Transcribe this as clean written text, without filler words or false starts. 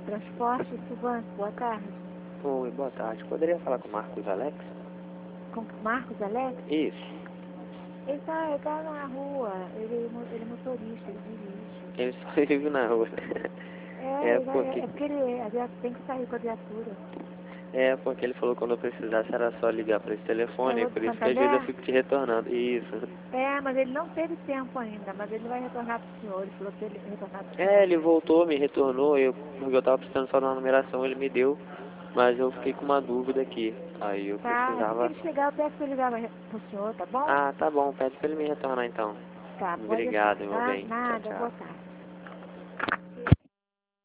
Transporte Subanco, boa tarde. Oi, boa tarde. Poderia falar com o Marcos Alex? Com Marcos Alex? Isso. Ele tá na rua, ele é motorista, ele dirige. Ele só vive na rua. É porque, É porque ele tem que sair com a viatura. ele falou que quando eu precisasse era só ligar para esse telefone, Falou por do isso que às vezes eu Santander? fico te retornando. Isso. Mas ele não teve tempo ainda, mas ele vai retornar pro senhor. Ele falou que ele ia retornar pro senhor. Ele voltou, me retornou, porque eu tava precisando só de uma numeração, ele me deu, mas eu fiquei com uma dúvida aqui. Aí eu Tá, assim que precisava. ele chegar, eu peço pra ele ligar pro senhor, tá bom? Ah, tá bom, pede pra ele me retornar então. Tá, pode deixar, Obrigado, meu tá? bem. Tchau, Nada, boa tchau. tarde.